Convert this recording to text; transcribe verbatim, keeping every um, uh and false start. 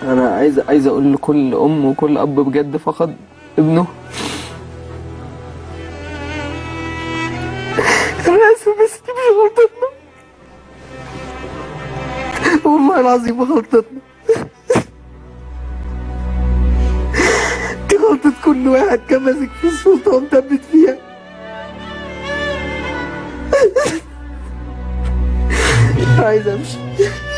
انا عايز عايز اقول لكل ام وكل اب بجد فقد ابنه، انا اسف بس دي مش غلطتنا، والله العظيم ما غلطتنا، دي غلطة كل واحد كان ماسك في السلطة ومثبت فيها. عايز امشي.